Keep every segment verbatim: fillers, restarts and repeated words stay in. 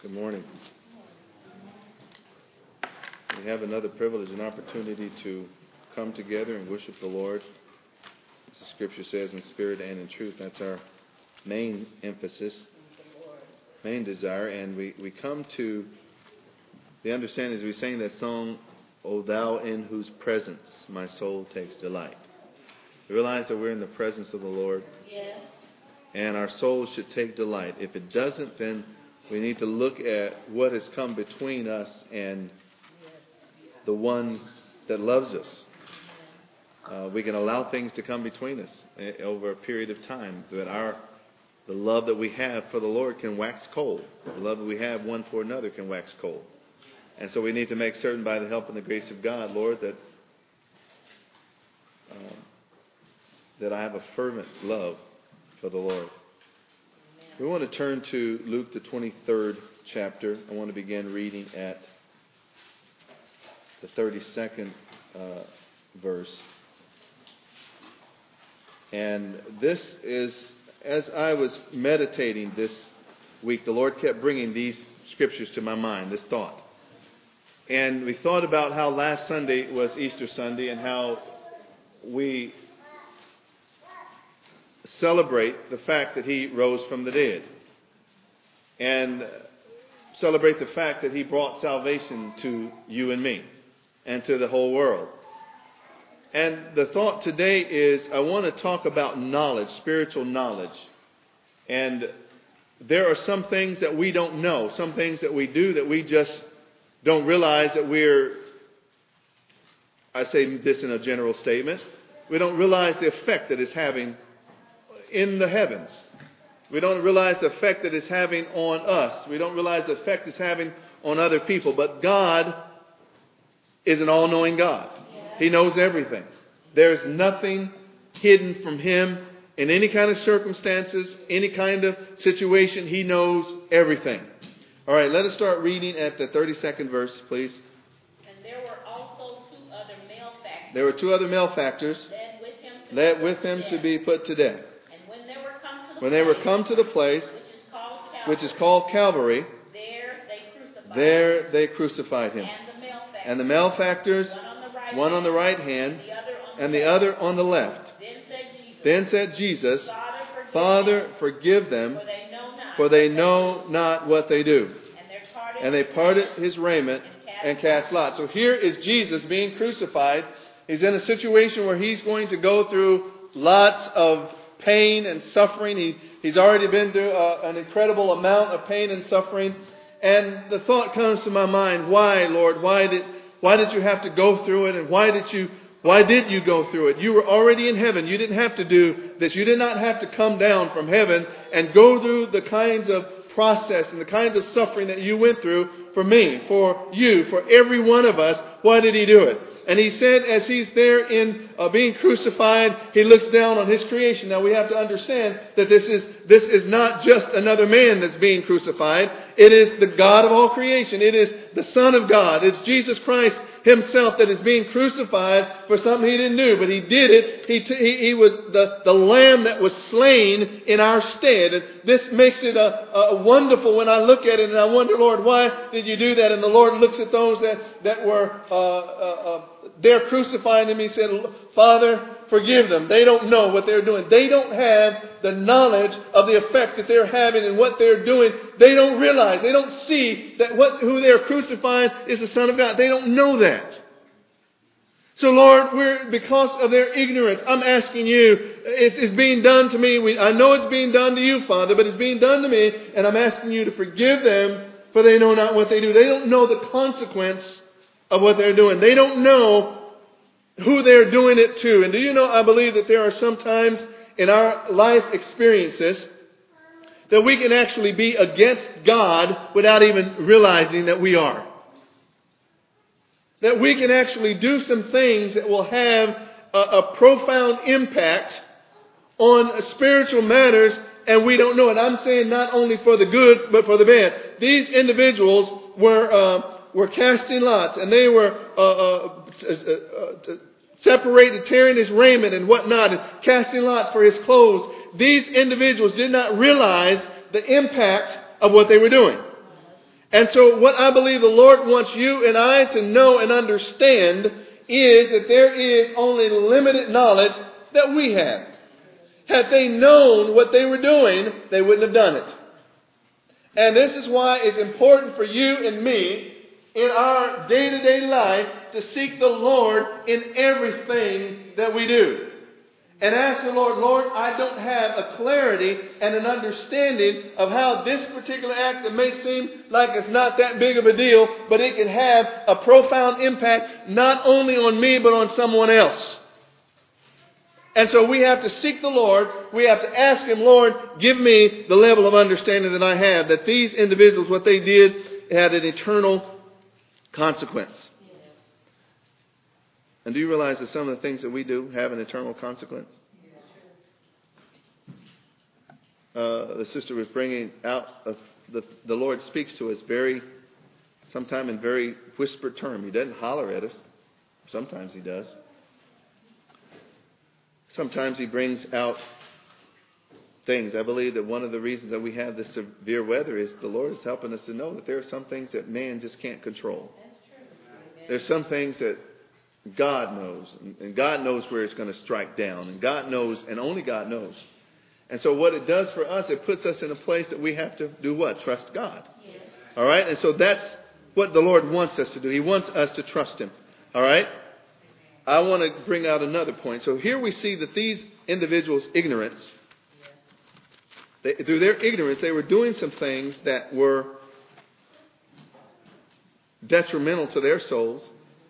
Good morning. We have another privilege and opportunity to come together and worship the Lord. As the Scripture says, in spirit and in truth. That's our main emphasis, main desire. And we, we come to the understanding as we sing that song, O thou in whose presence my soul takes delight. We realize that we're in the presence of the Lord. Yes. And our soul should take delight. If it doesn't, then we need to look at what has come between us and the one that loves us. Uh, we can allow things to come between us over a period of time, that our the love that we have for the Lord can wax cold. The love that we have one for another can wax cold. And so we need to make certain by the help and the grace of God, Lord, that uh, that I have a fervent love for the Lord. We want to turn to Luke, the twenty-third chapter. I want to begin reading at the thirty-second uh, verse. And this is, as I was meditating this week, the Lord kept bringing these scriptures to my mind, this thought. And we thought about how last Sunday was Easter Sunday and how we celebrate the fact that He rose from the dead. And celebrate the fact that He brought salvation to you and me and to the whole world. And the thought today is I want to talk about knowledge, spiritual knowledge. And there are some things that we don't know, some things that we do that we just don't realize that we're, I say this in a general statement, we don't realize the effect that it's having in the heavens. We don't realize the effect that it's having on us. We don't realize the effect it's having on other people. But God is an all-knowing God. He knows everything. There's nothing hidden from Him in any kind of circumstances, any kind of situation. He knows everything. All right, let us start reading at the thirty-second verse, please. And there were also two other malefactors. There were two other malefactors led with him to, led with him to be put to death. And when they were come to the When they were place, come to the place, which is called Calvary, which is called Calvary, there they crucified there him, they crucified Him. and the malefactors, And the malefactors, one on the right, one on the right hand, hand, the other on and the the left. other on the left. Then said Jesus, Then said Jesus, Father, forgive Father, them, forgive them, for they know not, for they what know do. not what they do. And they parted, And they parted His raiment and cast lots. So here is Jesus being crucified. He's in a situation where He's going to go through lots of pain and suffering. He, he's already been through a, an incredible amount of pain and suffering. And the thought comes to my mind, why, Lord? Why did why did you have to go through it? And why did you why did you go through it? You were already in heaven. You didn't have to do this. You did not have to come down from heaven and go through the kinds of process and the kinds of suffering that you went through for me, for you, for every one of us. Why did He do it? And He said, as He's there in uh, being crucified, He looks down on His creation. Now we have to understand that this is this is not just another man that's being crucified. It is the God of all creation. It is the Son of God. It's Jesus Christ Himself that is being crucified for something He didn't do. But He did it. He, t- he, he was the, the lamb that was slain in our stead. And this makes it a, a wonderful when I look at it and I wonder, Lord, why did you do that? And the Lord looks at those that, that were uh, uh, uh, there crucifying Him. He said, Father, forgive them. They don't know what they're doing. They don't have the knowledge of the effect that they're having and what they're doing. They don't realize. They don't see that what who they're crucifying is the Son of God. They don't know that. So, Lord, we're because of their ignorance, I'm asking you, it's, it's being done to me. We, I know it's being done to you, Father, but it's being done to me. And I'm asking you to forgive them, for they know not what they do. They don't know the consequence of what they're doing. They don't know who they're doing it to. And do you know, I believe that there are some times in our life experiences that we can actually be against God without even realizing that we are. That we can actually do some things that will have a, a profound impact on spiritual matters, and we don't know it. I'm saying not only for the good, but for the bad. These individuals were uh, were casting lots, and they were uh, uh, uh, uh, separating, tearing His raiment and whatnot, and casting lots for His clothes. These individuals did not realize the impact of what they were doing. And so what I believe the Lord wants you and I to know and understand is that there is only limited knowledge that we have. Had they known what they were doing, they wouldn't have done it. And this is why it's important for you and me in our day-to-day life to seek the Lord in everything that we do. And ask the Lord, Lord, I don't have a clarity and an understanding of how this particular act that may seem like it's not that big of a deal, but it can have a profound impact not only on me but on someone else. And so we have to seek the Lord. We have to ask Him, Lord, give me the level of understanding that I have, that these individuals, what they did, had an eternal consequence. And do you realize that some of the things that we do have an eternal consequence? Uh, the sister was bringing out, uh, the, the Lord speaks to us very, sometime in very whispered term. He doesn't holler at us. Sometimes He does. Sometimes He brings out things. I believe that one of the reasons that we have this severe weather is the Lord is helping us to know that there are some things that man just can't control. There's some things that God knows, and God knows where it's going to strike down, and God knows, and only God knows. And so what it does for us, it puts us in a place that we have to do what? Trust God. Yes. All right? And so that's what the Lord wants us to do. He wants us to trust Him. All right? I want to bring out another point. So here we see that these individuals' ignorance, they, through their ignorance, they were doing some things that were detrimental to their souls.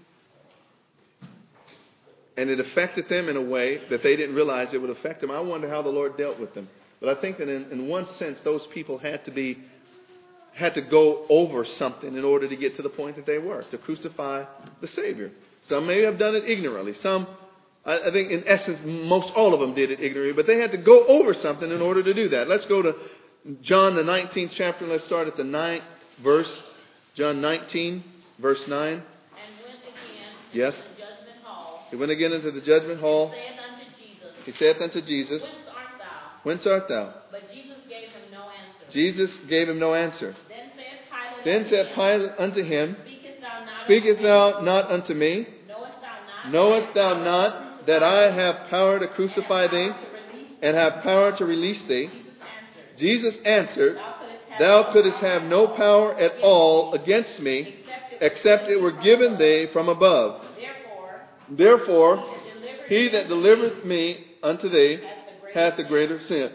And it affected them in a way that they didn't realize it would affect them. I wonder how the Lord dealt with them. But I think that in, in one sense, those people had to be, had to go over something in order to get to the point that they were, to crucify the Savior. Some may have done it ignorantly. Some, I, I think in essence, most all of them did it ignorantly. But they had to go over something in order to do that. Let's go to John, the nineteenth chapter. Let's start at the ninth verse. John nineteen, verse nine. And went again yes. into the judgment hall. He went again into the judgment hall. He saith unto Jesus, He saith unto Jesus, Whence art thou? Whence art thou? But Jesus gave him no answer. Jesus gave him no answer. Then said Pilate, Then said Pilate unto him, Speakest thou not Speakest unto thou me? not unto me? Knowest thou not? Knowest thou not that I have power to crucify thee and have power to release thee? Jesus Jesus answered, answered, Thou Thou couldst have no power at all against me, except it were given thee from above. Therefore, Therefore, he that delivereth me unto thee hath the greater sin.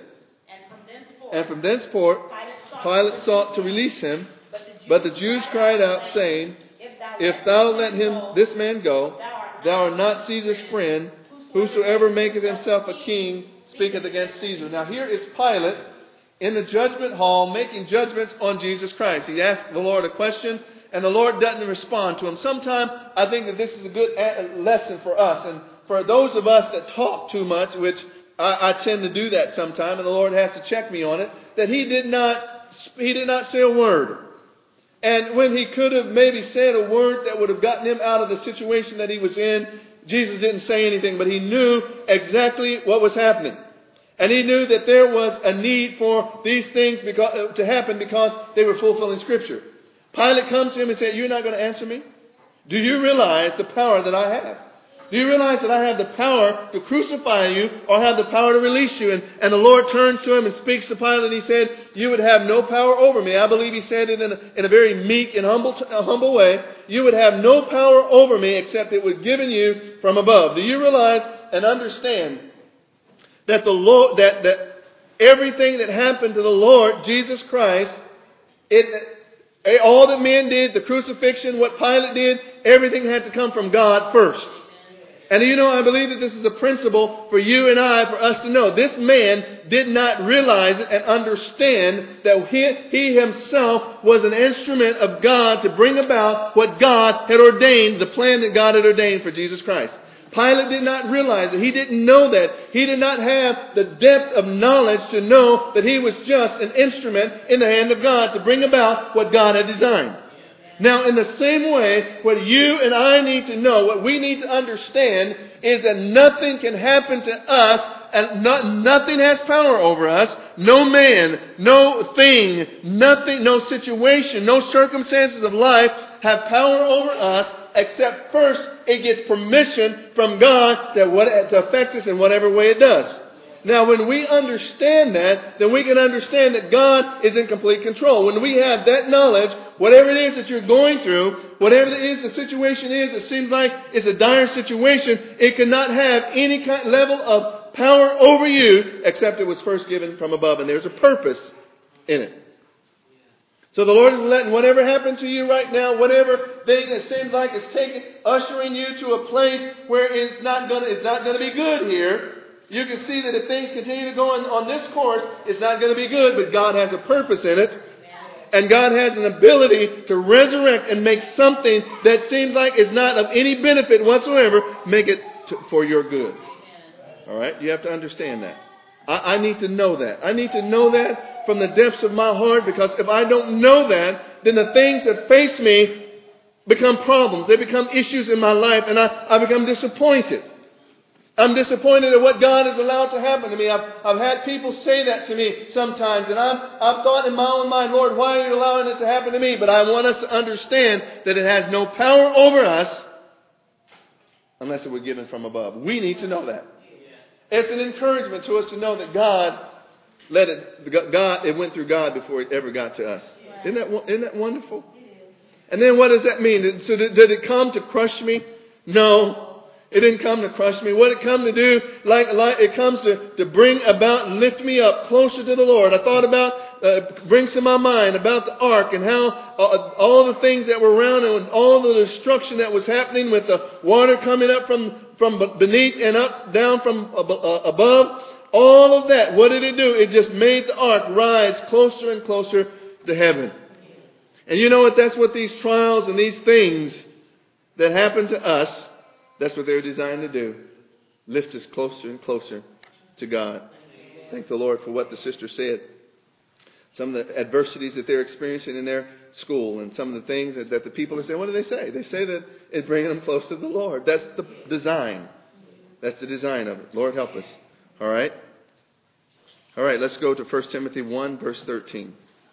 And from thenceforth, Pilate sought to release him, but the Jews cried out, saying, If thou let him, this man go, thou art not Caesar's friend. Whosoever maketh himself a king speaketh against Caesar. Now here is Pilate in the judgment hall making judgments on Jesus Christ. He asked the Lord a question, and the Lord doesn't respond to him. Sometimes I think that this is a good lesson for us. And for those of us that talk too much, which I, I tend to do that sometimes, and the Lord has to check me on it, that he did not, he did not say a word. And when he could have maybe said a word that would have gotten him out of the situation that he was in, Jesus didn't say anything, but he knew exactly what was happening. And he knew that there was a need for these things because, to happen because they were fulfilling Scripture. Pilate comes to him and said, You're not going to answer me? Do you realize the power that I have? Do you realize that I have the power to crucify you or have the power to release you? And, and the Lord turns to him and speaks to Pilate and he said, You would have no power over me. I believe he said it in a, in a very meek and humble, uh, humble way. You would have no power over me except it was given you from above. Do you realize and understand that the Lord, that, that everything that happened to the Lord Jesus Christ, it, all that men did, the crucifixion, what Pilate did, everything had to come from God first. And you know, I believe that this is a principle for you and I, for us to know. This man did not realize it and understand that he, he himself was an instrument of God to bring about what God had ordained, the plan that God had ordained for Jesus Christ. Pilate did not realize it. He didn't know that. He did not have the depth of knowledge to know that he was just an instrument in the hand of God to bring about what God had designed. Now, in the same way, what you and I need to know, what we need to understand is that nothing can happen to us and not, nothing has power over us. No man, no thing, nothing, no situation, no circumstances of life have power over us, except first it gets permission from God to, what, to affect us in whatever way it does. Now, when we understand that, then we can understand that God is in complete control. When we have that knowledge, whatever it is that you're going through, whatever it is the situation is that seems like it's a dire situation, it cannot have any kind level of power over you except it was first given from above. And there's a purpose in it. So the Lord is letting whatever happened to you right now, whatever thing that seems like it's taking, ushering you to a place where it's not going to, it's not going to be good here. You can see that if things continue to go on, on this course, it's not going to be good, but God has a purpose in it. And God has an ability to resurrect and make something that seems like is not of any benefit whatsoever, make it to, for your good. All right? You have to understand that. I, I need to know that. I need to know that from the depths of my heart, because if I don't know that, then the things that face me become problems. They become issues in my life, and I, I become disappointed. I'm disappointed at what God has allowed to happen to me. I've, I've had people say that to me sometimes. And I'm, I've thought in my own mind, Lord, why are you allowing it to happen to me? But I want us to understand that it has no power over us unless it were given from above. We need to know that. It's an encouragement to us to know that God let it, God, it went through God before it ever got to us. Isn't that, isn't that wonderful? And then what does that mean? So did, did it come to crush me? No. It didn't come to crush me. What it come to do, like, like it comes to, to bring about and lift me up closer to the Lord. I thought about, uh, brings to my mind about the ark and how uh, all the things that were around and all the destruction that was happening with the water coming up from, from beneath and up, down from uh, above. All of that, what did it do? It just made the ark rise closer and closer to heaven. And you know what? That's what these trials and these things that happen to us, that's what they're designed to do. Lift us closer and closer to God. Thank the Lord for what the sister said. Some of the adversities that they're experiencing in their school and some of the things that, that the people are saying. What do they say? They say that it's bringing them close to the Lord. That's the design. That's the design of it. Lord, help us. All right? All right, let's go to First Timothy one, verse thirteen.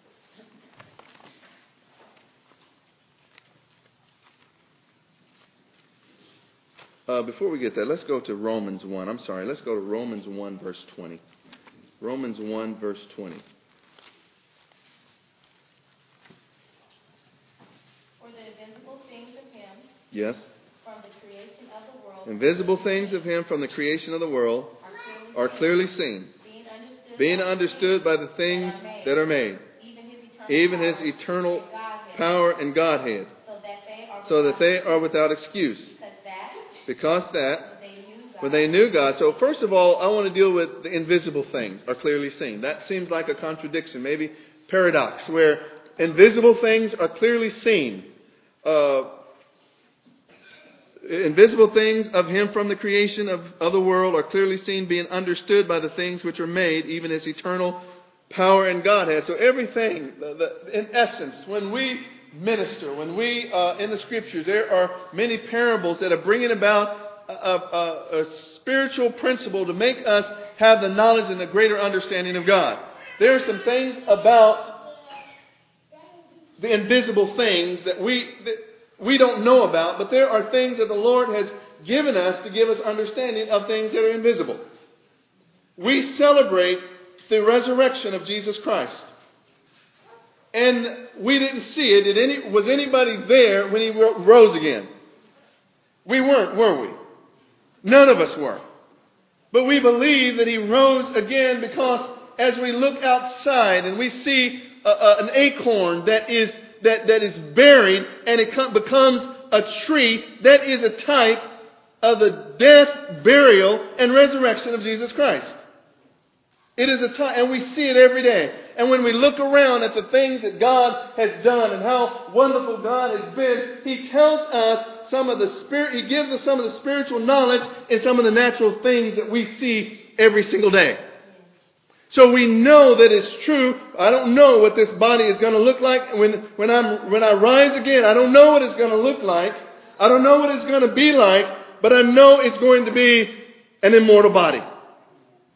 Uh, before we get there, let's go to Romans one. I'm sorry, let's go to Romans one, verse twenty. Romans one, verse twenty. For the invisible things of Him, yes, from the creation of the world, invisible things of Him from the creation of the world are clearly, are clearly seen, being understood, being understood by the things that are made, even His eternal, even His eternal power and Godhead, so that they are so that they are without excuse. because that, Because that, they knew God, when they knew God. So first of all, I want to deal with the invisible things are clearly seen. That seems like a contradiction, maybe paradox, where invisible things are clearly seen. Uh, invisible things of Him from the creation of, of the world are clearly seen, being understood by the things which are made, even His eternal power and Godhead. So everything, the, the, in essence, when we minister, when we, uh, in the Scriptures, there are many parables that are bringing about a, a, a spiritual principle to make us have the knowledge and the greater understanding of God. There are some things about the invisible things that we that we don't know about, but there are things that the Lord has given us to give us understanding of things that are invisible. We celebrate the resurrection of Jesus Christ. And we didn't see it. Did any, was anybody there when He rose again? We weren't, were we? None of us were. But we believe that He rose again because as we look outside and we see a, a, an acorn that is that, that is buried and it com- becomes a tree, that is a type of the death, burial, and resurrection of Jesus Christ. It is a time, and we see it every day. And when we look around at the things that God has done and how wonderful God has been, He tells us some of the spirit, He gives us some of the spiritual knowledge and some of the natural things that we see every single day. So we know that it's true. I don't know what this body is going to look like when, when I'm, when I rise again. I don't know what it's going to look like. I don't know what it's going to be like, but I know it's going to be an immortal body.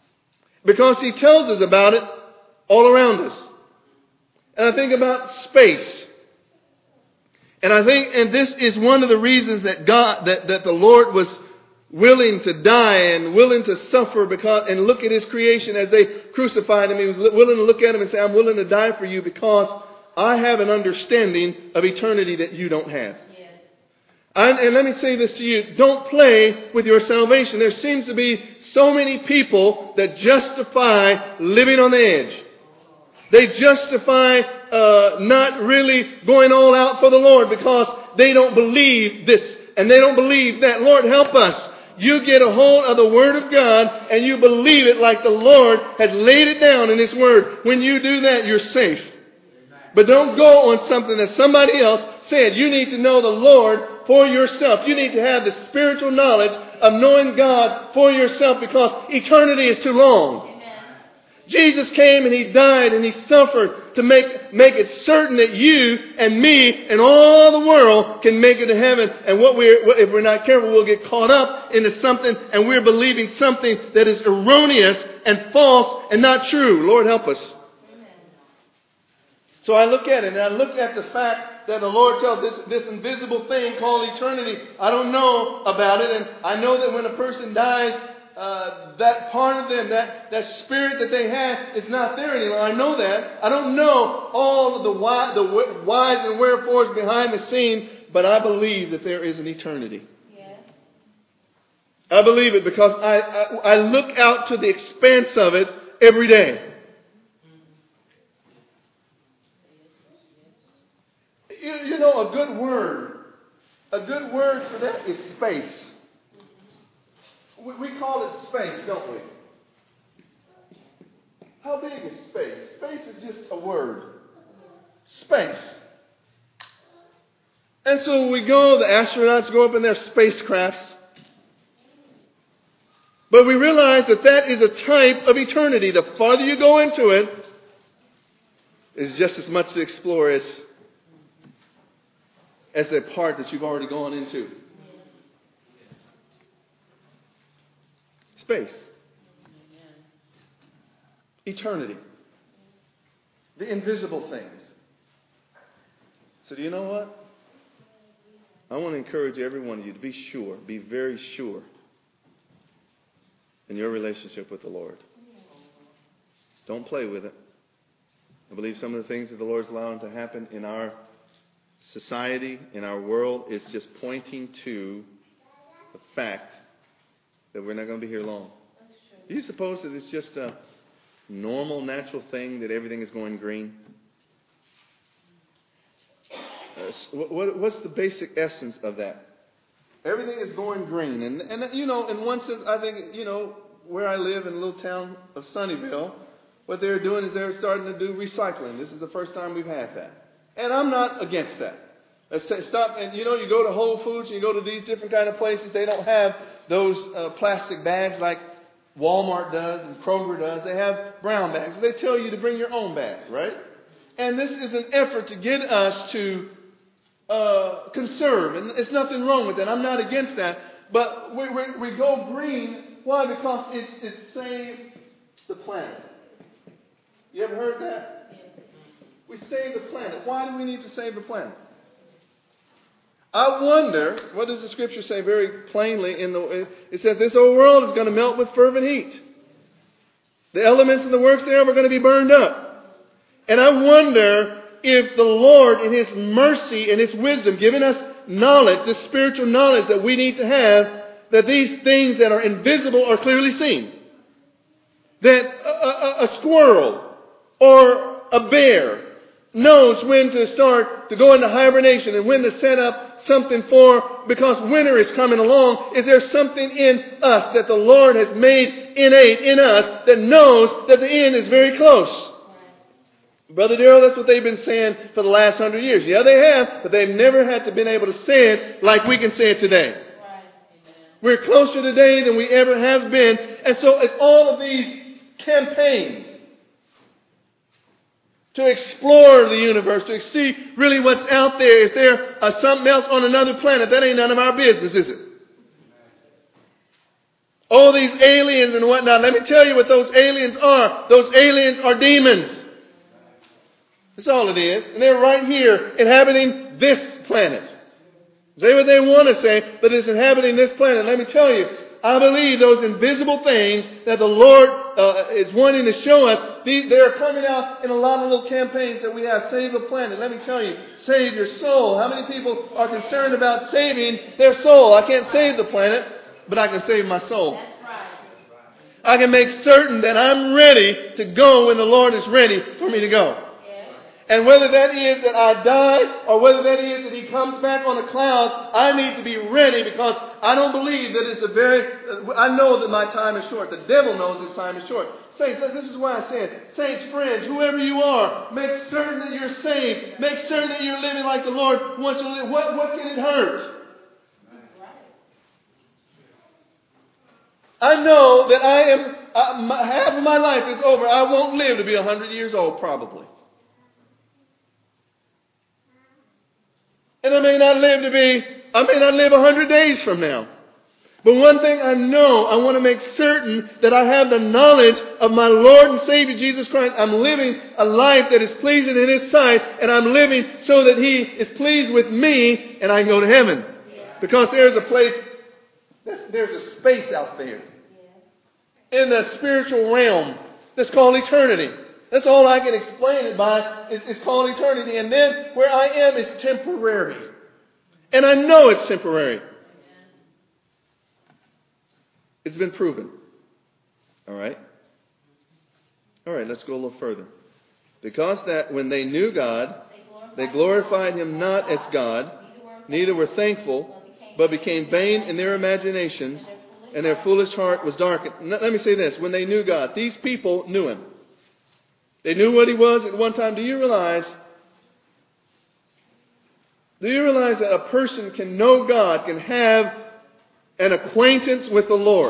because he tells us about it all around us. And I think about space. And I think, and this is one of the reasons that God, that, that the Lord was willing to die and willing to suffer because, and look at his creation as they crucified him. He was willing to look at him and say, I'm willing to die for you because I have an understanding of eternity that you don't have. Yeah. And, and let me say this to you. Don't play with your salvation. There seems to be so many people that justify living on the edge. They justify uh, not really going all out for the Lord because they don't believe this and they don't believe that. Lord, help us. You get a hold of the Word of God and you believe it like the Lord has laid it down in His Word. When you do that, you're safe. But don't go on something that somebody else said. You need to know the Lord for yourself. You need to have the spiritual knowledge of knowing God for yourself because eternity is too long. Jesus came and He died and He suffered to make, make it certain that you and me and all the world can make it to heaven. And what we're, if we're not careful, we'll get caught up into something and we're believing something that is erroneous and false and not true. Lord, help us. Amen. So I look at it and I look at the fact that the Lord tells this, this invisible thing called eternity. I don't know about it, and I know that when a person dies, Uh, that part of them, that, that spirit that they had is not there anymore. I know that. I don't know all of the why, the whys and wherefores behind the scene, but I believe that there is an eternity. Yes. I believe it because I, I, I look out to the expanse of it every day. You, you know, a good word, a good word for that is space. We call it space, don't we? How big is space? Space is just a word. Space. And so we go, the astronauts go up in their spacecrafts. But we realize that that is a type of eternity. The farther you go into it, is just as much to explore as, as the part that you've already gone into. Space. Eternity. The invisible things. So do you know what? I want to encourage every one of you to be sure, be very sure in your relationship with the Lord. Don't play with it. I believe some of the things that the Lord's allowing to happen in our society, in our world, is just pointing to the fact that we're not going to be here long. Do you suppose that it's just a normal, natural thing that everything is going green? Uh, what, what's the basic essence of that? Everything is going green. And, and, you know, in one sense, I think, you know, where I live in the little town of Sunnyvale, what they're doing is they're starting to do recycling. This is the first time we've had that. And I'm not against that. Let's t- stop. And, you know, you go to Whole Foods and you go to these different kind of places. They don't have those uh, plastic bags like Walmart does and Kroger does. They have brown bags. They tell you to bring your own bag, right? And this is an effort to get us to uh, conserve. And there's nothing wrong with that. I'm not against that. But we, we, we go green. Why? Because it's, it saves the planet. You ever heard that? We save the planet. Why do we need to save the planet? I wonder, what does the Scripture say very plainly? In the, it says this old world is going to melt with fervent heat. The elements and the works thereof are going to be burned up. And I wonder if the Lord, in His mercy and His wisdom, giving us knowledge, this spiritual knowledge that we need to have, that these things that are invisible are clearly seen. That a, a, a squirrel or a bear knows when to start to go into hibernation and when to set up something for, because winter is coming along. Is there something in us that the Lord has made innate in us that knows that the end is very close? Right. Brother Darrell, that's what they've been saying for the last hundred years. Yeah, they have, but they've never had to been able to say it like we can say it today. Right. We're closer today than we ever have been. And so it's all of these campaigns to explore the universe, to see really what's out there. Is there uh, something else on another planet? That ain't none of our business, is it? all these aliens and whatnot. Let me tell you what those aliens are. Those aliens are demons. That's all it is. And they're right here inhabiting this planet. Say what they want to say, but it's inhabiting this planet. Let me tell you, I believe those invisible things that the Lord uh, is wanting to show us, these, they're coming out in a lot of little campaigns that we have. Save the planet. Let me tell you, save your soul. How many people are concerned about saving their soul? I can't save the planet, but I can save my soul. I can make certain that I'm ready to go when the Lord is ready for me to go. And whether that is that I die or whether that is that He comes back on a cloud, I need to be ready because I don't believe that it's a very, I know that my time is short. The devil knows his time is short. Saints, this is why I said, saints, friends, whoever you are, make certain that you're saved. Make certain that you're living like the Lord wants you to live. What, what can it hurt? I know that I am, uh, my, half of my life is over. I won't live to be one hundred years old probably. And I may not live to be, I may not live a hundred days from now. But one thing I know, I want to make certain that I have the knowledge of my Lord and Savior Jesus Christ. I'm living a life that is pleasing in His sight, and I'm living so that He is pleased with me and I can go to heaven. Because there's a place, there's a space out there in the spiritual realm that's called eternity. That's all I can explain it by. It's called eternity. And then where I am is temporary. And I know it's temporary. It's been proven. All right? All right, let's go a little further. Because that when they knew God, they glorified Him not as God, neither were thankful, but became vain in their imaginations, and their foolish heart was darkened. Let me say this. When they knew God, these people knew Him. They knew what He was at one time. Do you realize, do you realize that a person can know God, can have an acquaintance with the Lord,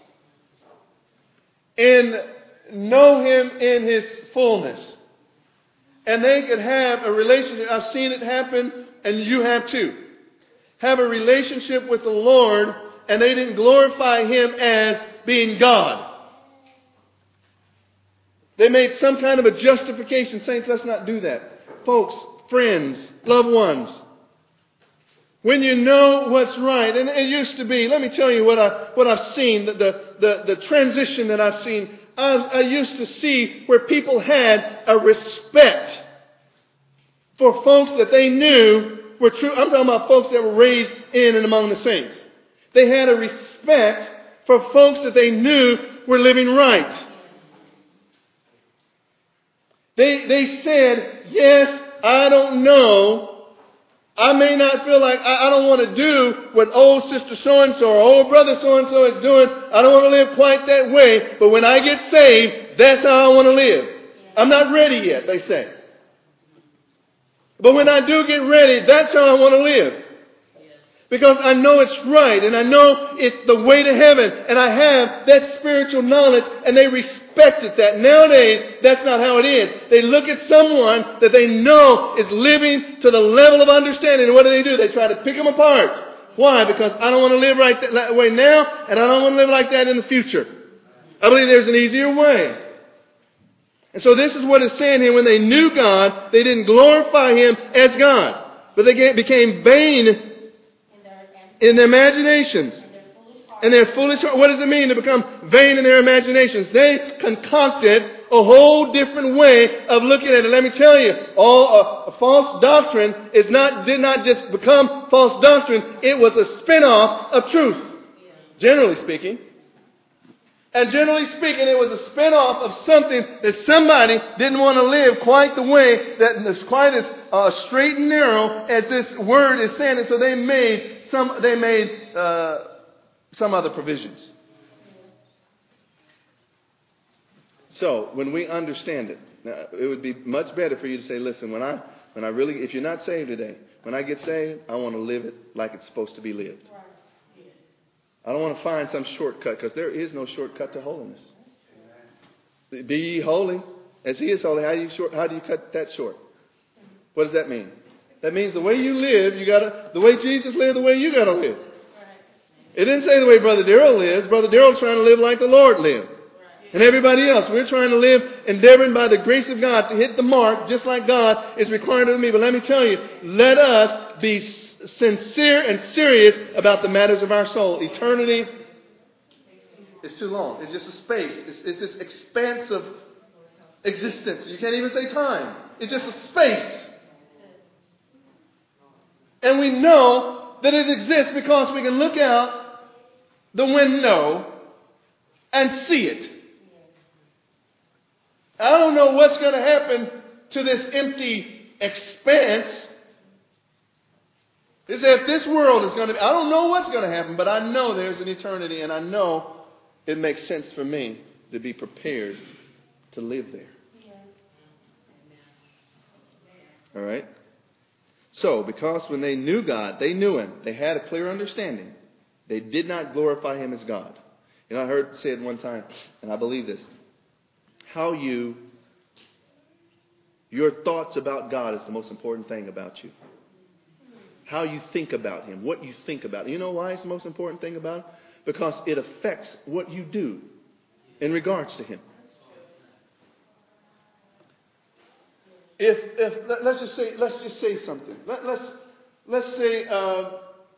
and know Him in His fullness? And they could have a relationship. I've seen it happen, and you have too. Have a relationship with the Lord, and they didn't glorify Him as being God. They made some kind of a justification. Saints, let's not do that. Folks, friends, loved ones, when you know what's right, and it used to be, let me tell you what, I, what I've seen, the, the, the transition that I've seen. I, I used to see where people had a respect for folks that they knew were true. I'm talking about folks that were raised in and among the saints. They had a respect for folks that they knew were living right. They, they said, yes, I don't know. I may not feel like, I, I don't want to do what old sister so-and-so or old brother so-and-so is doing. I don't want to live quite that way. But when I get saved, that's how I want to live. I'm not ready yet, they say. But when I do get ready, that's how I want to live. Because I know it's right, and I know it's the way to heaven, and I have that spiritual knowledge, and they respected that. Nowadays, that's not how it is. They look at someone that they know is living to the level of understanding, and what do they do? They try to pick them apart. Why? Because I don't want to live right that way now, and I don't want to live like that in the future. I believe there's an easier way. And so this is what it's saying here. When they knew God, they didn't glorify Him as God, but they became vain in their imaginations. And their foolish heart. What does it mean to become vain in their imaginations? They concocted a whole different way of looking at it. Let me tell you, all uh, a false doctrine is not did not just become false doctrine. It was a spin-off of truth, generally speaking. And generally speaking, it was a spin-off of something that somebody didn't want to live quite the way that is quite as uh, straight and narrow as this word is saying. And so they made some. They made uh, some other provisions. So when we understand it, now, it would be much better for you to say, "Listen, when I when I really, if you're not saved today, when I get saved, I want to live it like it's supposed to be lived." I don't want to find some shortcut, because there is no shortcut to holiness. Be ye holy as He is holy. How do you short, how do you cut that short? What does that mean? That means the way you live, you gotta the way Jesus lived, the way you gotta live. It didn't say the way Brother Darrell lives. Brother Darrell's trying to live like the Lord lived. And everybody else, we're trying to live endeavoring by the grace of God to hit the mark just like God is required of me. But let me tell you, let us be sincere and serious about the matters of our soul. Eternity is too long. It's just a space. It's, it's this expansive existence. You can't even say time. It's just a space. And we know that it exists because we can look out the window and see it. I don't know what's going to happen to this empty expanse. It's if this world is going to be, I don't know what's going to happen, but I know there's an eternity, and I know it makes sense for me to be prepared to live there. All right? So, because when they knew God, they knew Him, they had a clear understanding. They did not glorify Him as God. You know, I heard it said one time, and I believe this. How you, your thoughts about God is the most important thing about you. How you think about Him, what you think about Him. You know why it's the most important thing about Him? Because it affects what you do in regards to Him. If, if let's just say, let's just say something. Let, let's let's say uh,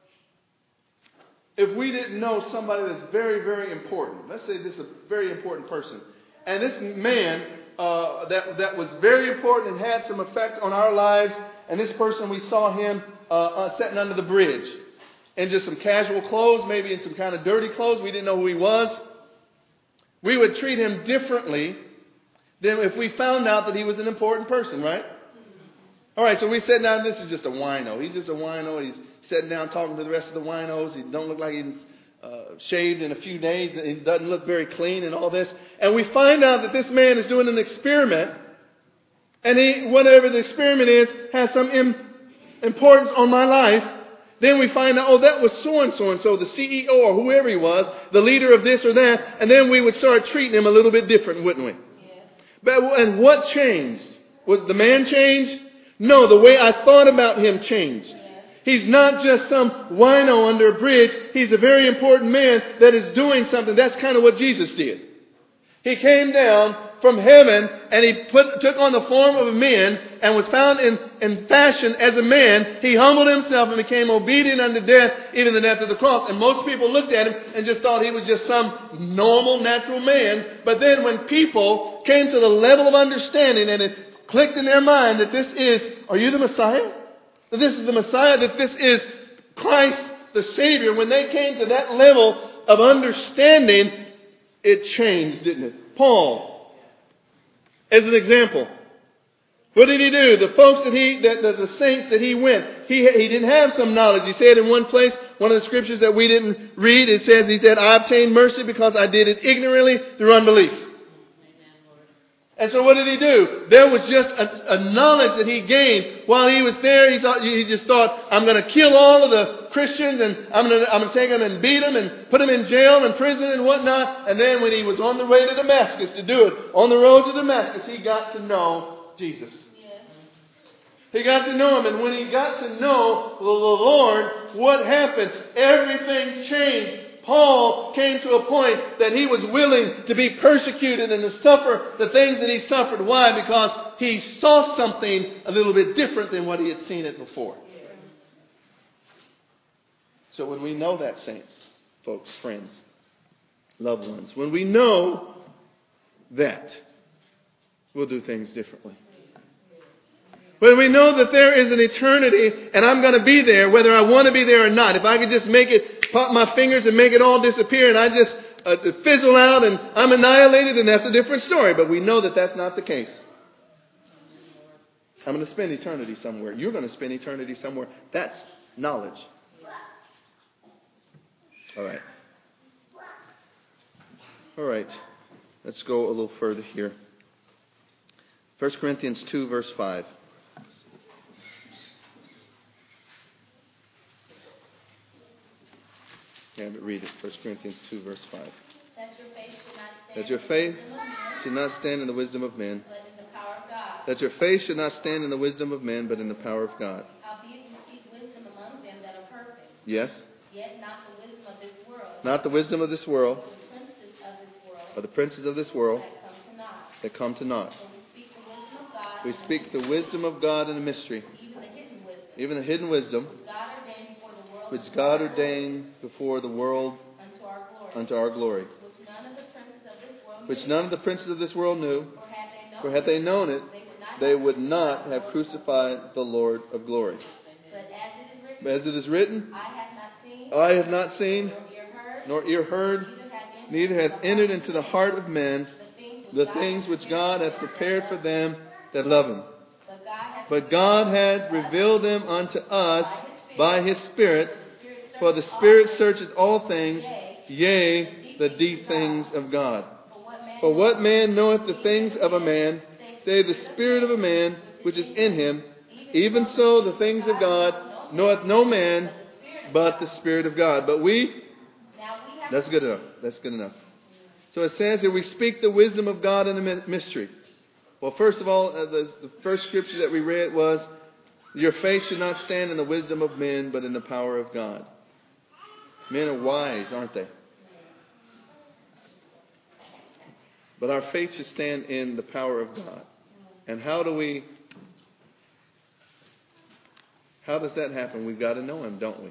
if we didn't know somebody that's very, very important. Let's say this is a very important person. And this man uh, that, that was very important and had some effect on our lives. And this person, we saw him uh, uh, sitting under the bridge in just some casual clothes, maybe in some kind of dirty clothes. We didn't know who he was. We would treat him differently than if we found out that he was an important person, right? All right, so we sat down. This is just a wino. He's just a wino. He's sitting down talking to the rest of the winos. He don't look like he's Uh, shaved in a few days. He doesn't look very clean and all this. And we find out that this man is doing an experiment. And he, whatever the experiment is, has some im- importance on my life. Then we find out, oh, that was so-and-so and so, the C E O or whoever he was, the leader of this or that. And then we would start treating him a little bit different, wouldn't we? Yeah. But, and what changed? Was the man changed? No, the way I thought about him changed. He's not just some wino under a bridge. He's a very important man that is doing something. That's kind of what Jesus did. He came down from heaven and he put, took on the form of a man and was found in, in fashion as a man. He humbled himself and became obedient unto death, even the death of the cross. And most people looked at him and just thought he was just some normal, natural man. But then when people came to the level of understanding and it clicked in their mind that this is, are you the Messiah? That this is the Messiah, that this is Christ the Savior. When they came to that level of understanding, it changed, didn't it? Paul, as an example, what did he do? The folks that he, that the, the saints that he went, he he didn't have some knowledge. He said in one place, one of the scriptures that we didn't read, it says, he said, I obtained mercy because I did it ignorantly through unbelief. And so what did he do? There was just a, a knowledge that he gained while he was there. He thought, he just thought, I'm going to kill all of the Christians and I'm going to, I'm going to take them and beat them and put them in jail and prison and whatnot. And then when he was on the way to Damascus to do it, on the road to Damascus, he got to know Jesus. Yeah. He got to know him. And when he got to know the Lord, what happened? Everything changed. Paul came to a point that he was willing to be persecuted and to suffer the things that he suffered. Why? Because he saw something a little bit different than what he had seen it before. So when we know that, saints, folks, friends, loved ones, when we know that, we'll do things differently. When we know that there is an eternity and I'm going to be there whether I want to be there or not. If I could just make it, pop my fingers and make it all disappear and I just uh, fizzle out and I'm annihilated, then that's a different story. But we know that that's not the case. I'm going to spend eternity somewhere. You're going to spend eternity somewhere. That's knowledge. All right. All right. Let's go a little further here. First Corinthians two, verse five. Yeah, but read it. First Corinthians two, verse five. That your faith should not stand in the wisdom of men, but in the power of God. That your faith should not stand in the wisdom of men, but in the power of God. Howbeit we speak wisdom among them that are perfect. Yes. Yet not the wisdom of this world. not the wisdom of this world, or the princes of this world, or the princes of this world that come to naught. that come to naught. So we speak the wisdom of God, We speak the wisdom of God in a mystery, even the hidden wisdom, even the hidden wisdom, which God ordained before the world which God ordained before the world unto our glory, unto our glory, which none of the princes of this world which knew. none of the princes of this world knew, For had they known, for had they known it, they would not they would not have crucified the Lord of glory. But as it is written, But as it is written, I have not seen, I have not seen, nor ear heard, nor ear heard, neither hath neither hath entered entered into the heart of man the things which God hath prepared for them that love Him. But God hath But God hath revealed them unto us by His Spirit, for the Spirit searcheth all things, yea, the deep things of God. For what man knoweth the things of a man, save the spirit of a man which is in him? Even so the things of God knoweth no man but the Spirit of God. But we, that's good enough. That's good enough. So it says here, we speak the wisdom of God in a mystery. Well, first of all, uh, the, the first scripture that we read was, your faith should not stand in the wisdom of men, but in the power of God. Men are wise, aren't they? But our faith should stand in the power of God. And how do we, how does that happen? We've got to know Him, don't we?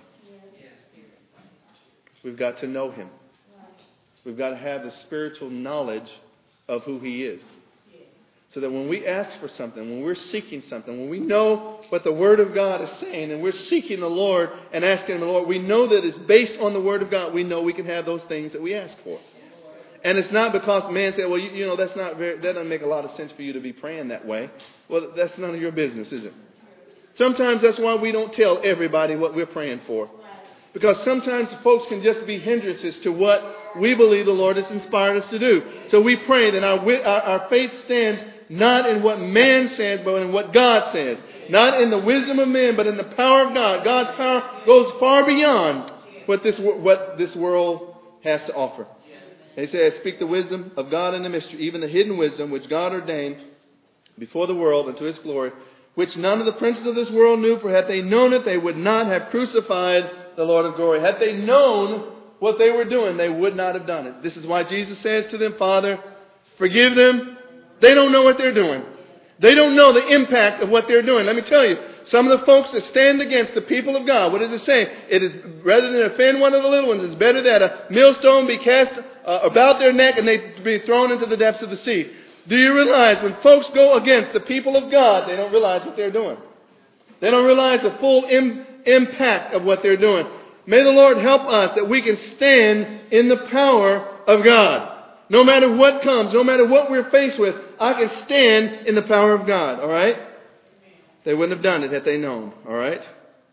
We've got to know Him. We've got to have the spiritual knowledge of who He is. So that when we ask for something, when we're seeking something, when we know what the Word of God is saying, and we're seeking the Lord and asking the Lord, we know that it's based on the Word of God. We know we can have those things that we ask for. And it's not because man said, well, you, you know, that's not very, that doesn't make a lot of sense for you to be praying that way. Well, that's none of your business, is it? Sometimes that's why we don't tell everybody what we're praying for. Because sometimes folks can just be hindrances to what we believe the Lord has inspired us to do. So we pray that our, our, our faith stands not in what man says, but in what God says. Not in the wisdom of men, but in the power of God. God's power goes far beyond what this, what this world has to offer. He says, speak the wisdom of God in the mystery, even the hidden wisdom which God ordained before the world unto His glory, which none of the princes of this world knew, for had they known it, they would not have crucified the Lord of glory. Had they known what they were doing, they would not have done it. This is why Jesus says to them, Father, forgive them. They don't know what they're doing. They don't know the impact of what they're doing. Let me tell you, some of the folks that stand against the people of God, what does it say? It is, rather than offend one of the little ones, it's better that a millstone be cast uh, about their neck and they be thrown into the depths of the sea. Do you realize when folks go against the people of God, they don't realize what they're doing. They don't realize the full im- impact of what they're doing. May the Lord help us that we can stand in the power of God. No matter what comes, no matter what we're faced with, I can stand in the power of God. All right? They wouldn't have done it had they known. All right?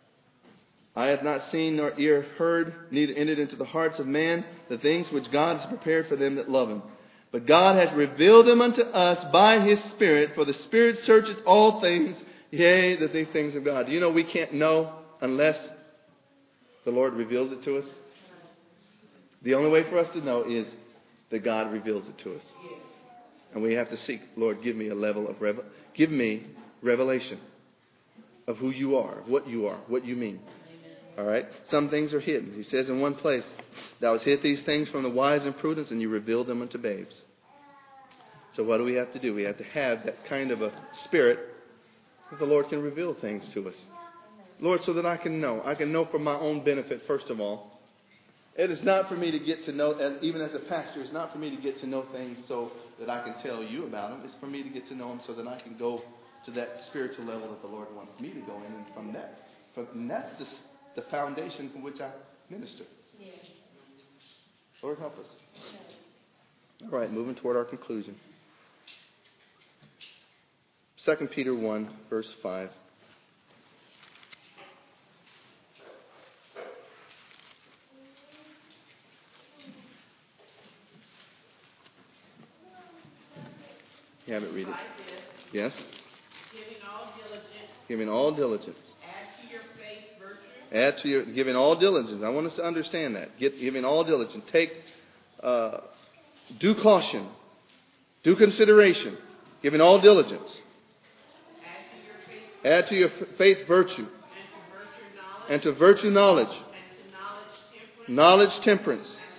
I have not seen nor ear heard, neither entered into the hearts of man the things which God has prepared for them that love Him. But God has revealed them unto us by His Spirit, for the Spirit searcheth all things, yea, the deep things of God. Do you know we can't know unless the Lord reveals it to us? The only way for us to know is that God reveals it to us. And we have to seek, Lord, give me a level of, revel- give me revelation of who you are, what you are, what you mean. All right? Some things are hidden. He says in one place, thou hast hid these things from the wise and prudent, and you revealed them unto babes. So what do we have to do? We have to have that kind of a spirit that the Lord can reveal things to us. Lord, so that I can know. I can know for my own benefit, first of all. It is not for me to get to know, as, even as a pastor, it's not for me to get to know things so that I can tell you about them. It's for me to get to know them so that I can go to that spiritual level that the Lord wants me to go in. And from that, from, and that's just the foundation from which I minister. Yeah. Lord, help us. Yeah. All right, moving toward our conclusion. Second Peter one, verse five. You have it, read it. Yes? Giving all diligence. Giving all diligence. Add to your faith virtue. Add to your, giving all diligence. I want us to understand that. Get, giving all diligence. Take uh, due caution. Due consideration. Giving all diligence. Add to your faith, Add to your faith virtue. And to virtue knowledge. And to virtue knowledge. And to knowledge temperance. Knowledge temperance. And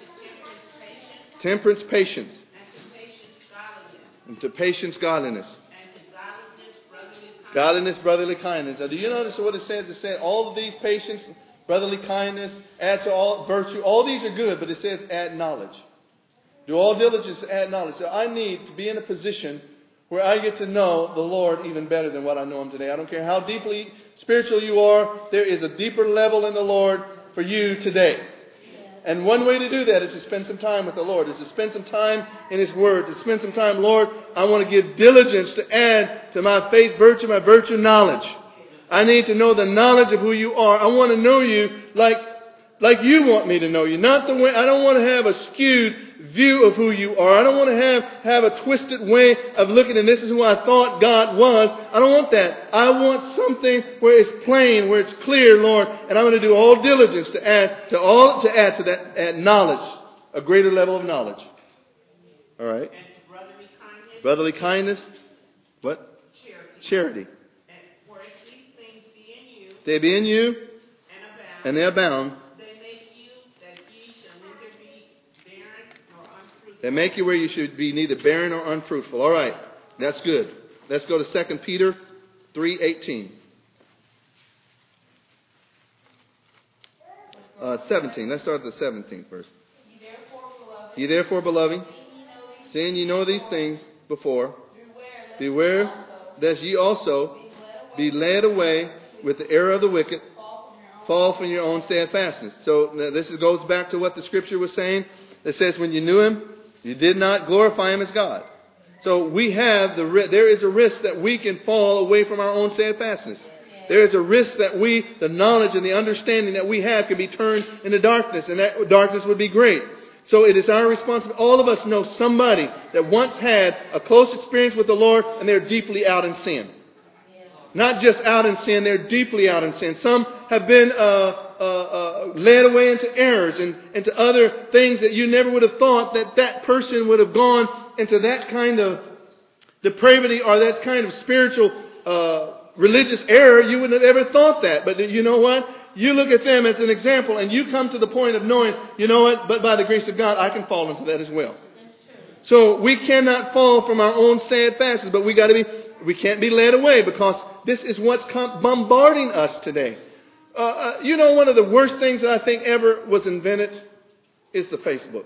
Temperance, patience. And to patience, godliness. And to patience, godliness. And to godliness, brotherly kindness. Godliness, brotherly kindness. Now, do you notice what it says? It says all of these, patience, brotherly kindness, add to all virtue. All these are good, but it says add knowledge. Do all diligence to add knowledge. So I need to be in a position where I get to know the Lord even better than what I know Him today. I don't care how deeply spiritual you are. There is a deeper level in the Lord for you today. And one way to do that is to spend some time with the Lord, is to spend some time in His Word, to spend some time, Lord, I want to give diligence to add to my faith, virtue, my virtue, knowledge. I need to know the knowledge of who you are. I want to know you like, like you want me to know you. Not the way, I don't want to have a skewed view of who you are. I don't want to have, have a twisted way of looking and this is who I thought God was. I don't want that. I want something where it's plain, where it's clear, Lord, and I'm going to do all diligence to add to all to add to that add knowledge, a greater level of knowledge. All right. And to brotherly kindness. Brotherly kindness. What? Charity. Charity. And for if these things be in you. They be in you, And abound. and they abound. They make you where you should be neither barren or unfruitful. All right. That's good. Let's go to Second Peter three eighteen. Uh, seventeen. Let's start at the seventeenth verse. Ye therefore, beloved, seeing ye know these things before, beware lest ye also be led away with the error of the wicked, fall from your own steadfastness. So this goes back to what the Scripture was saying. It says when you knew Him, you did not glorify Him as God. So we have the there is a risk that we can fall away from our own steadfastness. There is a risk that we, the knowledge and the understanding that we have, can be turned into darkness, and that darkness would be great. So it is our responsibility. All of us know somebody that once had a close experience with the Lord, and they're deeply out in sin. Not just out in sin, they're deeply out in sin. Some have been uh, uh, uh, led away into errors and into other things that you never would have thought that that person would have gone into that kind of depravity or that kind of spiritual uh, religious error. You wouldn't have ever thought that. But you know what? You look at them as an example and you come to the point of knowing, you know what, but by the grace of God, I can fall into that as well. So we cannot fall from our own steadfastness, but we got to be, we can't be led away because this is what's bombarding us today. Uh, uh, you know, one of the worst things that I think ever was invented is the Facebook.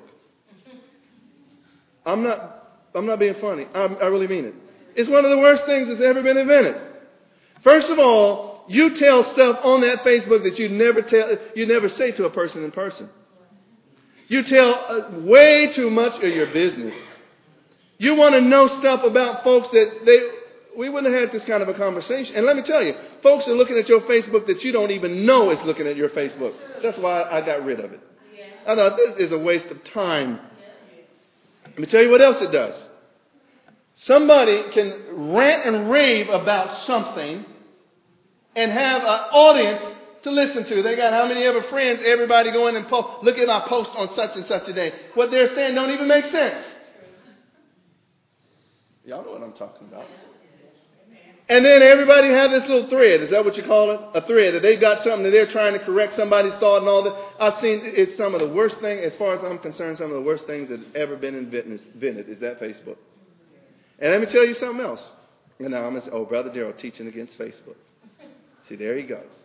I'm not, I'm not being funny. I'm, I really mean it. It's one of the worst things that's ever been invented. First of all, you tell stuff on that Facebook that you never tell, you never say to a person in person. You tell uh, way too much of your business. You want to know stuff about folks that they, we wouldn't have had this kind of a conversation. And let me tell you, folks are looking at your Facebook that you don't even know is looking at your Facebook. That's why I got rid of it. I thought this is a waste of time. Let me tell you what else it does. Somebody can rant and rave about something and have an audience to listen to. They got how many ever friends, everybody go in and post, look at my post on such and such a day. What they're saying don't even make sense. Y'all know what I'm talking about. And then everybody has this little thread. Is that what you call it? A thread. That they've got something that they're trying to correct somebody's thought and all that. I've seen it's some of the worst things, as far as I'm concerned, some of the worst things that have ever been invented is that Facebook. And let me tell you something else. And now I'm going to say, oh, Brother Darrell teaching against Facebook. See, there he goes.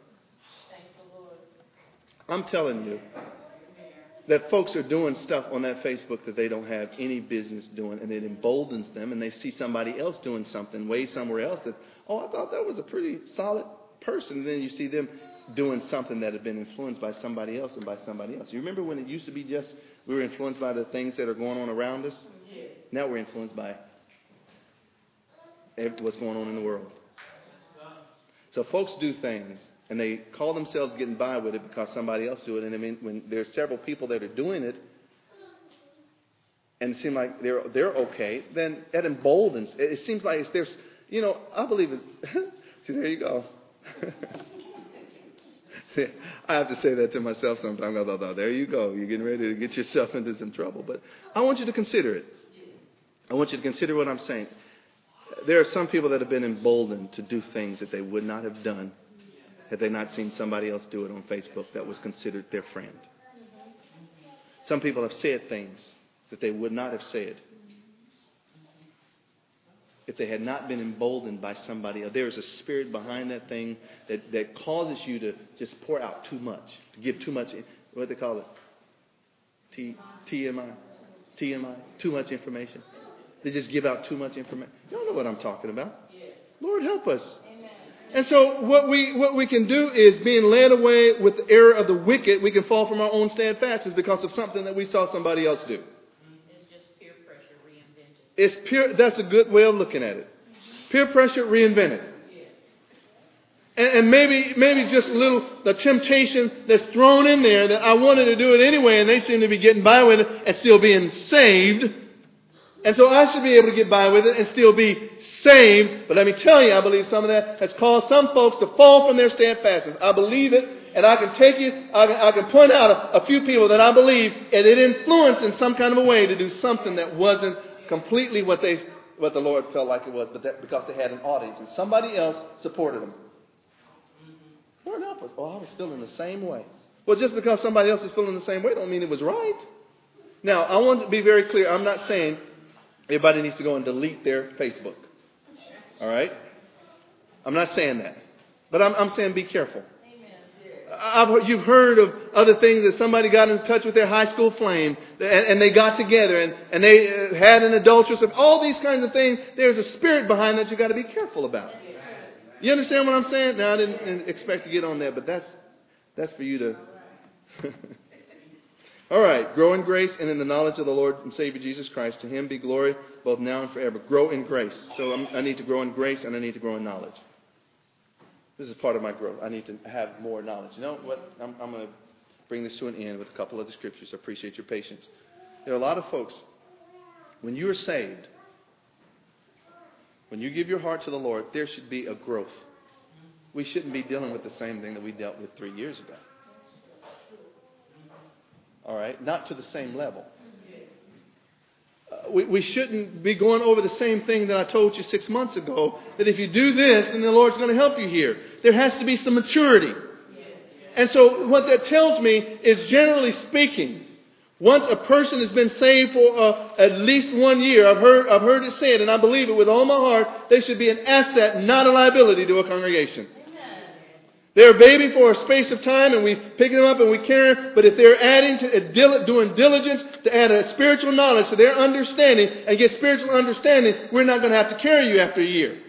I'm telling you that folks are doing stuff on that Facebook that they don't have any business doing, and it emboldens them, and they see somebody else doing something way somewhere else that, oh, I thought that was a pretty solid person. And then you see them doing something that had been influenced by somebody else and by somebody else. You remember when it used to be just we were influenced by the things that are going on around us? Now we're influenced by what's going on in the world. So folks do things, and they call themselves getting by with it because somebody else do it. And I mean, when there's several people that are doing it, and it seems like they're they're okay, then that emboldens. It seems like it's, there's, you know, I believe it's. See, there you go. See, I have to say that to myself sometimes. I thought, oh, there you go. You're getting ready to get yourself into some trouble. But I want you to consider it. I want you to consider what I'm saying. There are some people that have been emboldened to do things that they would not have done had they not seen somebody else do it on Facebook that was considered their friend. Some people have said things that they would not have said if they had not been emboldened by somebody else. There is a spirit behind that thing that, that causes you to just pour out too much, to give too much, what they call it? T, TMI? T M I? Too much information. They just give out too much information. You don't know what I'm talking about. Lord, help us. And so what we what we can do is, being led away with the error of the wicked, we can fall from our own steadfastness because of something that we saw somebody else do. It's just peer pressure reinvented. It's pure. That's a good way of looking at it. Peer pressure reinvented. And, and maybe maybe just a little the temptation that's thrown in there that I wanted to do it anyway, and they seem to be getting by with it and still being saved. And so I should be able to get by with it and still be saved. But let me tell you, I believe some of that has caused some folks to fall from their steadfastness. I believe it, and I can take it, I can, I can point out a, a few people that I believe, and it influenced in some kind of a way to do something that wasn't completely what they, what the Lord felt like it was, but that, because they had an audience and somebody else supported them. Lord help us. Oh, I was feeling the same way. Well, just because somebody else is feeling the same way don't mean it was right. Now, I want to be very clear. I'm not saying everybody needs to go and delete their Facebook. All right? I'm not saying that. But I'm, I'm saying be careful. I've, you've heard of other things that somebody got in touch with their high school flame and, and they got together and, and they had an adulteress. All these kinds of things. There's a spirit behind that you've got to be careful about. You understand what I'm saying? Now, I didn't, didn't expect to get on there, but that's that's for you to... All right. Grow in grace and in the knowledge of the Lord and Savior Jesus Christ. To Him be glory both now and forever. Grow in grace. So I'm, I need to grow in grace and I need to grow in knowledge. This is part of my growth. I need to have more knowledge. You know what? I'm, I'm going to bring this to an end with a couple of the scriptures. I appreciate your patience. There are a lot of folks, when you are saved, when you give your heart to the Lord, there should be a growth. We shouldn't be dealing with the same thing that we dealt with three years ago. All right? Not to the same level. Uh, we, we shouldn't be going over the same thing that I told you six months ago, that if you do this, then the Lord's going to help you here. There has to be some maturity. And so what that tells me is, generally speaking, once a person has been saved for uh, at least one year, I've heard, I've heard it said, and I believe it with all my heart, they should be an asset, not a liability to a congregation. They're a baby for a space of time, and we pick them up and we care them. But if they're adding to, doing diligence to add a spiritual knowledge to their understanding and get spiritual understanding, we're not going to have to carry you after a year.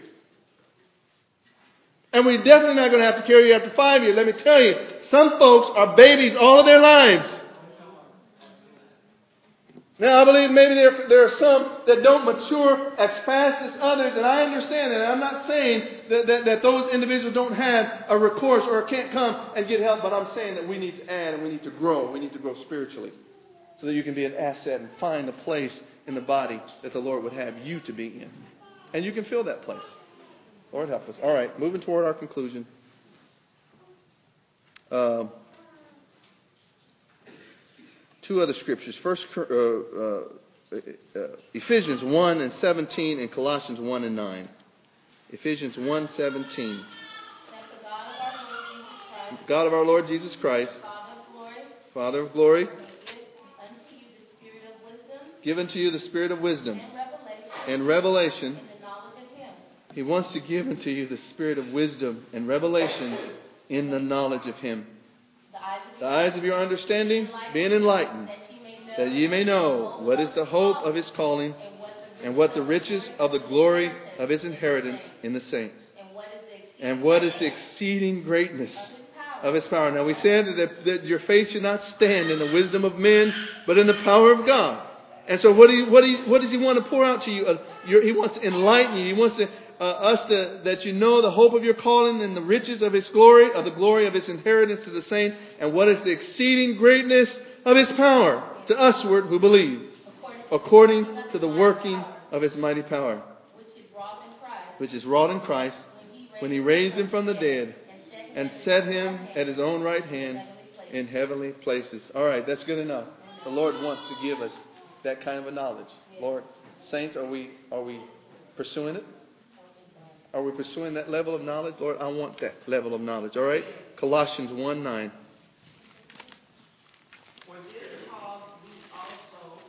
And we're definitely not going to have to carry you after five years. Let me tell you, some folks are babies all of their lives. Now, I believe maybe there, there are some that don't mature as fast as others, and I understand that. And I'm not saying that, that, that those individuals don't have a recourse or can't come and get help, but I'm saying that we need to add and we need to grow. We need to grow spiritually so that you can be an asset and find a place in the body that the Lord would have you to be in. And you can fill that place. Lord help us. All right, moving toward our conclusion. Uh, Two other scriptures. First, uh, uh, uh, Ephesians one and seventeen and Colossians one and nine. Ephesians one seventeen. God of our Lord Jesus Christ, Father of glory, give unto you the spirit of wisdom and revelation. He wants to give unto you the spirit of wisdom and revelation in the knowledge of Him. The eyes of your understanding being enlightened, that ye may know what is the hope of His calling, and what the riches of the glory of His inheritance in the saints, and what is the exceeding greatness of His power. Now we said that, that your faith should not stand in the wisdom of men, but in the power of God. And so what, do you, what, do you, what does He want to pour out to you? Uh, He wants to enlighten you. He wants to Uh, us to, that you know the hope of your calling and the riches of His glory, of the glory of His inheritance to the saints, and what is the exceeding greatness of His power to usward who believe, according to the working of His mighty power, which is wrought in Christ when He raised Him from the dead and set Him at His own right hand in heavenly places. All right, that's good enough. The Lord wants to give us that kind of a knowledge. Lord, saints, are we are we pursuing it? Are we pursuing that level of knowledge? Lord, I want that level of knowledge. All right? Colossians one nine. For this cause we also,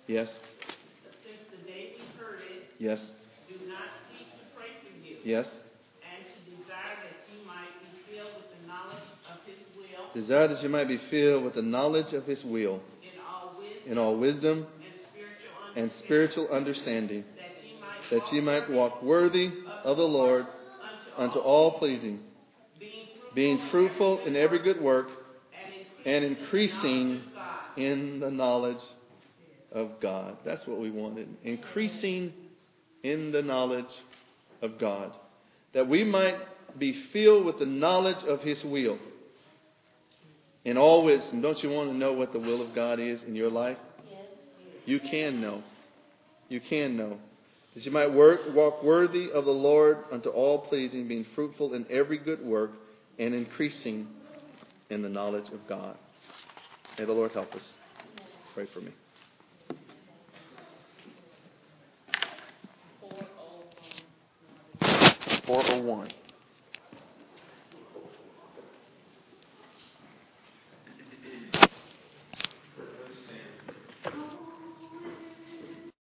Yes. Since the day we heard it, Yes. do not cease to pray for you. Yes. And to desire that you might be filled with the knowledge of His will. Desire that you might be filled with the knowledge of His will. In all wisdom. In all wisdom. And spiritual And spiritual understanding. understanding. That ye might walk worthy of the Lord unto all pleasing. Being fruitful in every good work. And increasing in the knowledge of God. That's what we wanted. Increasing in the knowledge of God. That we might be filled with the knowledge of His will. In all wisdom. Don't you want to know what the will of God is in your life? You can know. You can know. That you might work, walk worthy of the Lord unto all pleasing, being fruitful in every good work, and increasing in the knowledge of God. May the Lord help us. Pray for me. four oh one